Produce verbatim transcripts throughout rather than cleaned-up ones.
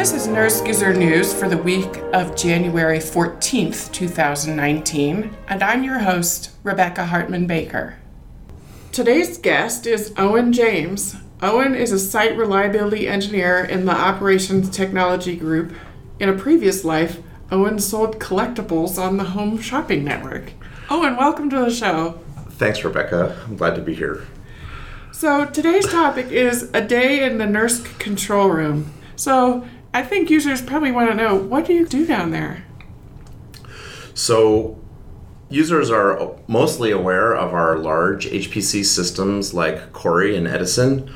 This is Nurse User News for the week of January fourteenth, twenty nineteen, and I'm your host, Rebecca Hartman Baker. Today's guest is Owen James. Owen is a site reliability engineer in the Operations Technology Group. In a previous life, Owen sold collectibles on the Home Shopping Network. Owen, welcome to the show. Thanks, Rebecca. I'm glad to be here. So today's topic is a day in the nurse control room. So I think users probably want to know, what do you do down there? So users are mostly aware of our large H P C systems like Cori and Edison.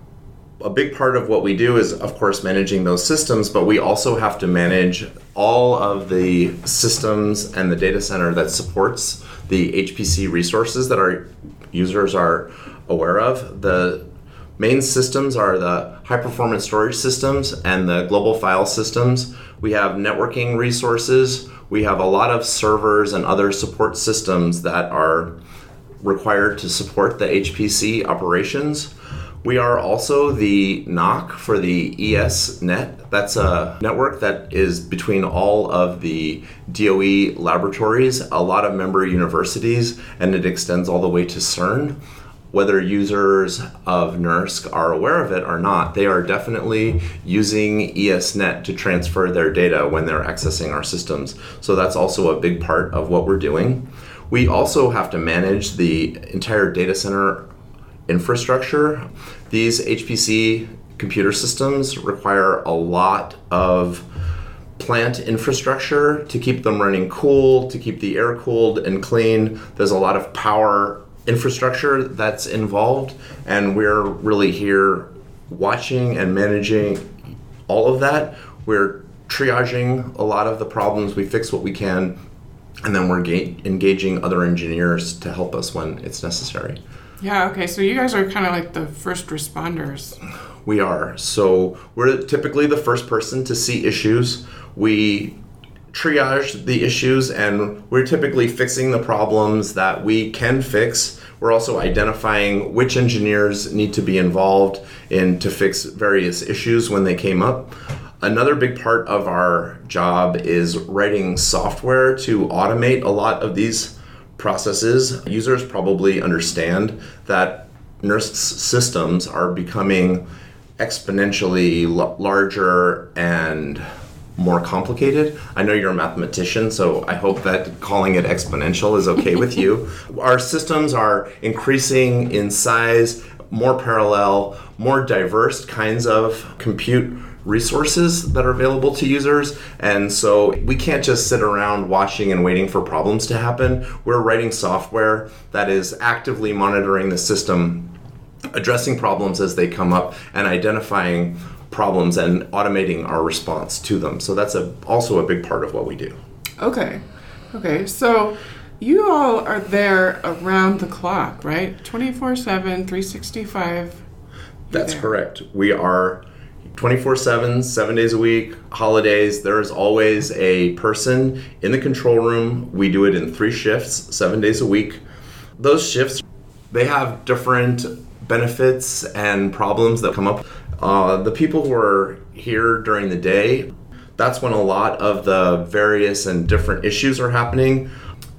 A big part of what we do is, of course, managing those systems, but we also have to manage all of the systems and the data center that supports the H P C resources that our users are aware of. The main systems are the high-performance storage systems and the global file systems. We have networking resources. We have a lot of servers and other support systems that are required to support the H P C operations. We are also the N O C for the E S Net. That's a network that is between all of the D O E laboratories, a lot of member universities, and it extends all the way to CERN. Whether users of NERSC are aware of it or not, they are definitely using E S Net to transfer their data when they're accessing our systems. So that's also a big part of what we're doing. We also have to manage the entire data center infrastructure. These H P C computer systems require a lot of plant infrastructure to keep them running cool, to keep the air cooled and clean. There's a lot of power infrastructure that's involved, and we're really here watching and managing all of that. We're triaging a lot of the problems, we fix what we can, and then we're ga- engaging other engineers to help us when it's necessary. Yeah, okay, so you guys are kind of like the first responders. We are. So we're typically the first person to see issues. We triage the issues, and we're typically fixing the problems that we can fix. We're also identifying which engineers need to be involved in to fix various issues when they came up. Another big part of our job is writing software to automate a lot of these processes. Users probably understand that nurse systems are becoming exponentially l- larger and more complicated. I know you're a mathematician, so I hope that calling it exponential is okay with you. Our systems are increasing in size, more parallel, more diverse kinds of compute resources that are available to users, and so we can't just sit around watching and waiting for problems to happen. We're writing software that is actively monitoring the system, addressing problems as they come up, and identifying problems and automating our response to them. So that's a, also a big part of what we do. Okay. Okay. So you all are there around the clock, right? twenty-four seven, three sixty-five. That's correct. We are twenty-four seven, seven days a week, holidays. There is always a person in the control room. We do it in three shifts, seven days a week. Those shifts, they have different benefits and problems that come up. Uh, the people who are here during the day, that's when a lot of the various and different issues are happening.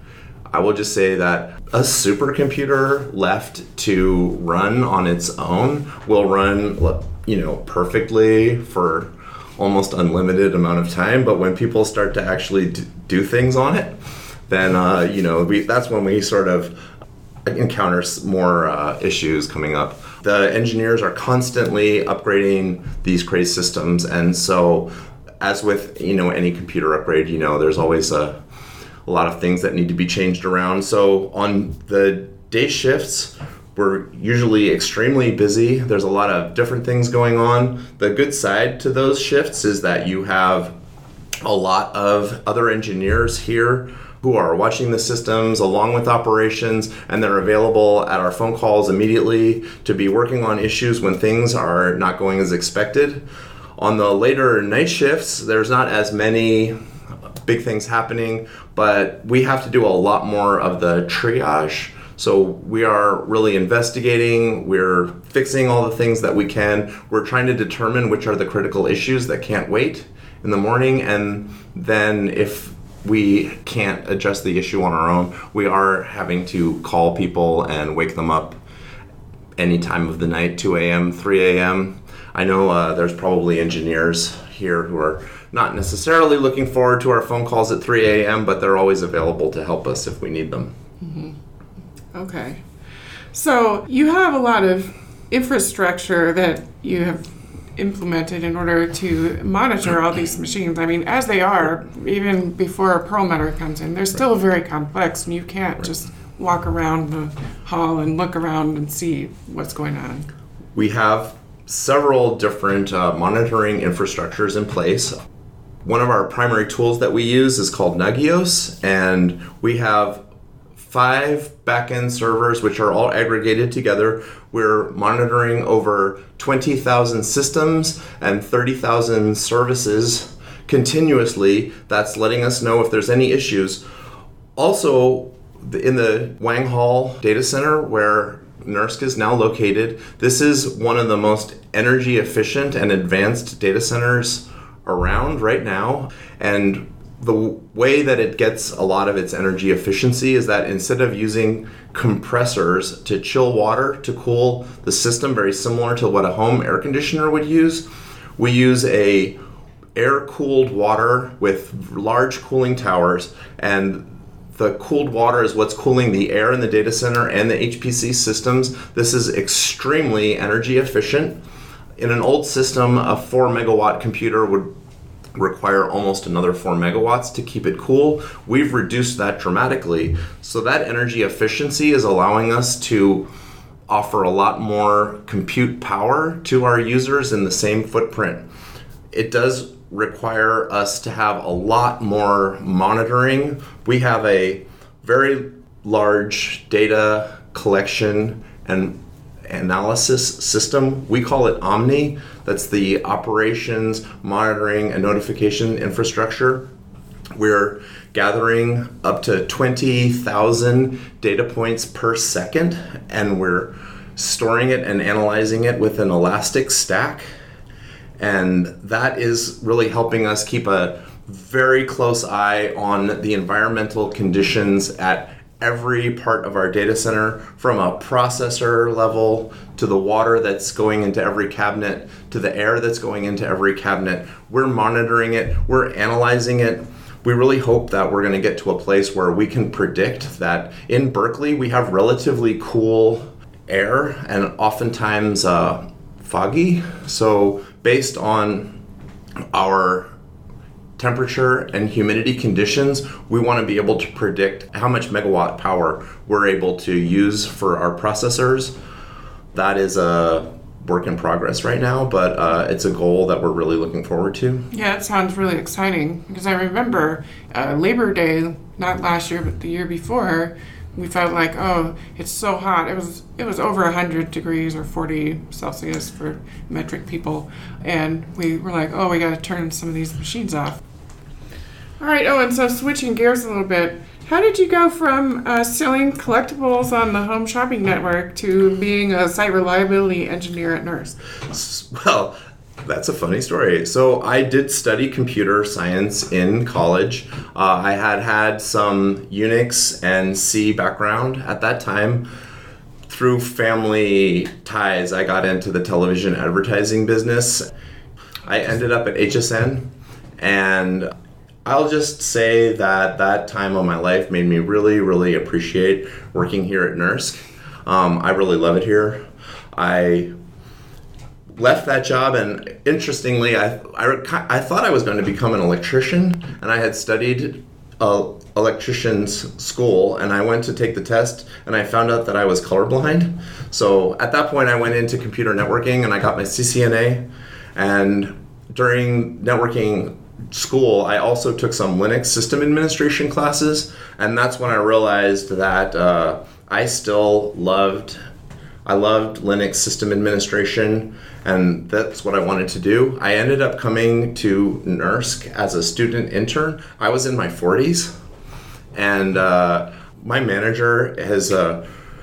I will just say that a supercomputer left to run on its own will run, you know, perfectly for almost unlimited amount of time. But when people start to actually do things on it, then, uh, you know, we, that's when we sort of encounter more uh, issues coming up. The engineers are constantly upgrading these crazy systems, and so as with, you know, any computer upgrade, you know, there's always a, a lot of things that need to be changed around. So on the day shifts, we're usually extremely busy. There's a lot of different things going on. The good side to those shifts is that you have a lot of other engineers here who are watching the systems along with operations, and they're available at our phone calls immediately to be working on issues when things are not going as expected. On the later night shifts, there's not as many big things happening, but we have to do a lot more of the triage. So we are really investigating, we're fixing all the things that we can, we're trying to determine which are the critical issues that can't wait in the morning, and then if we can't adjust the issue on our own, we are having to call people and wake them up any time of the night, two a.m., three a.m. I know uh, there's probably engineers here who are not necessarily looking forward to our phone calls at three a.m., but they're always available to help us if we need them. Mm-hmm. Okay. So you have a lot of infrastructure that you have implemented in order to monitor all these machines. I mean, as they are, even before a Perlmutter comes in, they're still very complex, and you can't just walk around the hall and look around and see what's going on. We have several different uh, monitoring infrastructures in place. One of our primary tools that we use is called Nagios, and we have five backend servers which are all aggregated together. We're monitoring over twenty thousand systems and thirty thousand services continuously. That's letting us know if there's any issues. Also, in the Wang Hall data center where NERSC is now located, this is one of the most energy efficient and advanced data centers around right now. And the way that it gets a lot of its energy efficiency is that instead of using compressors to chill water to cool the system, very similar to what a home air conditioner would use, we use a air-cooled water with large cooling towers, and the cooled water is what's cooling the air in the data center and the H P C systems. This is extremely energy efficient. In an old system, a four megawatt computer would require almost another four megawatts to keep it cool. We've reduced that dramatically. So that energy efficiency is allowing us to offer a lot more compute power to our users in the same footprint. It does require us to have a lot more monitoring. We have a very large data collection and analysis system. We call it Omni. That's the operations, monitoring, and notification infrastructure. We're gathering up to twenty thousand data points per second, and we're storing it and analyzing it with an Elastic Stack. And that is really helping us keep a very close eye on the environmental conditions at every part of our data center, from a processor level to the water that's going into every cabinet to the air that's going into every cabinet. We're monitoring it, we're analyzing it. We really hope that we're going to get to a place where we can predict that in Berkeley we have relatively cool air and oftentimes uh, foggy. So based on our temperature and humidity conditions, we want to be able to predict how much megawatt power we're able to use for our processors. That is a work in progress right now, but uh, it's a goal that we're really looking forward to. Yeah, it sounds really exciting, because I remember uh, Labor Day, not last year, but the year before, we felt like, oh, it's so hot. It was it was over one hundred degrees or forty Celsius for metric people. And we were like, oh, we got to turn some of these machines off. All right, oh, and so switching gears a little bit, how did you go from uh, selling collectibles on the Home Shopping Network to being a site reliability engineer at NERSC? Well, that's a funny story. So I did study computer science in college. Uh, I had had some Unix and C background at that time. Through family ties, I got into the television advertising business. I ended up at H S N, and I'll just say that that time of my life made me really, really appreciate working here at NERSC. Um, I really love it here. I left that job, and interestingly, I, I, I thought I was going to become an electrician, and I had studied uh, electrician's school, and I went to take the test, and I found out that I was colorblind. So at that point, I went into computer networking, and I got my C C N A, and during networking school, I also took some Linux system administration classes, and that's when I realized that uh, I still loved I loved Linux system administration, and that's what I wanted to do. I ended up coming to NERSC as a student intern. I was in my forties, and uh, my manager has uh,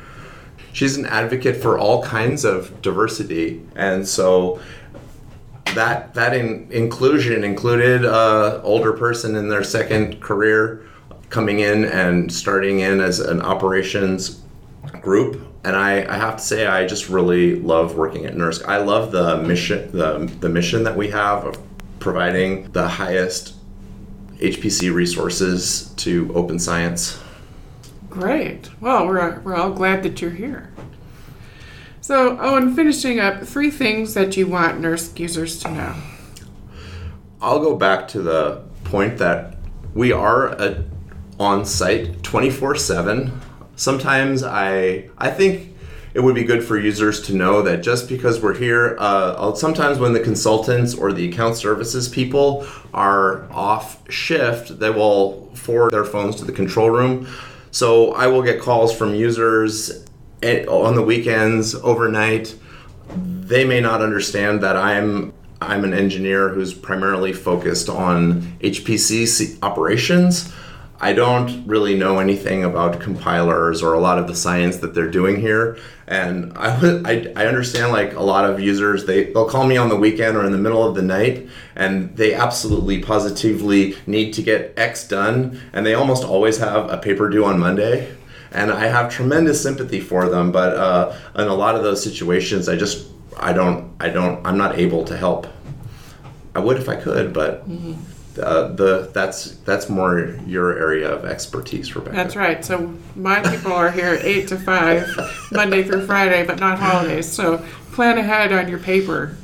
she's an advocate for all kinds of diversity, and so that that in, inclusion included a older person in their second career coming in and starting in as an operations group. And I, I have to say, I just really love working at NERSC. I love the mission, the the mission that we have of providing the highest H P C resources to open science. Great. Well, we're we're all glad that you're here. So, Owen, finishing up, three things that you want NERSC users to know. I'll go back to the point that we are a, on site twenty-four seven. Sometimes I I think it would be good for users to know that just because we're here, uh, sometimes when the consultants or the account services people are off shift, they will forward their phones to the control room. So I will get calls from users on the weekends, overnight. They may not understand that I'm I'm an engineer who's primarily focused on H P C operations. I don't really know anything about compilers or a lot of the science that they're doing here. And I, I, I understand like a lot of users, they, they'll call me on the weekend or in the middle of the night, and they absolutely positively need to get X done. And they almost always have a paper due on Monday. And I have tremendous sympathy for them. But uh, in a lot of those situations, I just, I don't, I don't, I'm not able to help. I would if I could, but... Mm-hmm. Uh, the that's that's more your area of expertise, Rebecca. That's right. So my people are here eight to five, Monday through Friday, but not holidays. So plan ahead on your paper.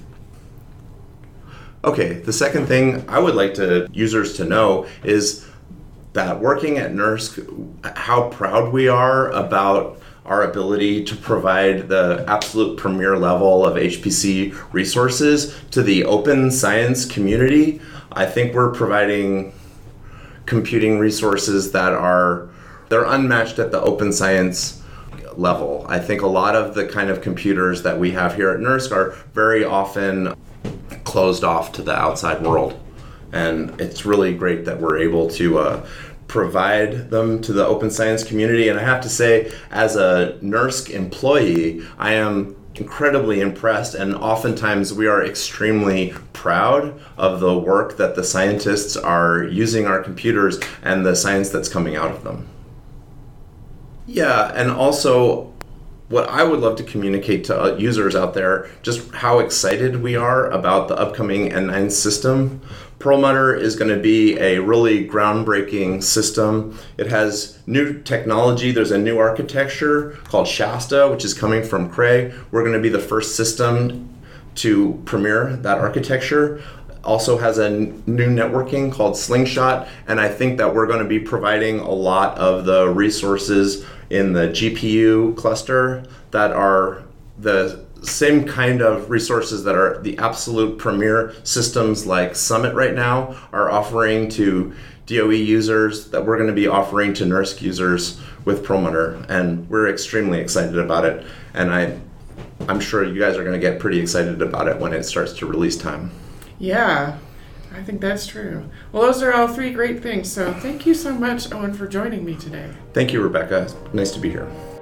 Okay. The second thing I would like to users to know is that working at NERSC, how proud we are about our ability to provide the absolute premier level of H P C resources to the open science community. I think we're providing computing resources that are, they're unmatched at the open science level. I think a lot of the kind of computers that we have here at NERSC are very often closed off to the outside world. And it's really great that we're able to uh, provide them to the open science community. And I have to say, as a NERSC employee, I am incredibly impressed, and oftentimes we are extremely proud of the work that the scientists are using our computers and the science that's coming out of them. Yeah, and also what I would love to communicate to users out there, just how excited we are about the upcoming N nine system. Perlmutter is going to be a really groundbreaking system. It has new technology. There's a new architecture called Shasta, which is coming from Cray. We're going to be the first system to premiere that architecture. Also has a n- new networking called Slingshot, and I think that we're going to be providing a lot of the resources in the G P U cluster that are the same kind of resources that are the absolute premier systems like Summit right now are offering to D O E users, that we're going to be offering to NERSC users with Perlmutter, and we're extremely excited about it. And I, I'm sure you guys are going to get pretty excited about it when it starts to release time. Yeah, I think that's true. Well, those are all three great things. So thank you so much, Owen, for joining me today. Thank you, Rebecca. Nice to be here.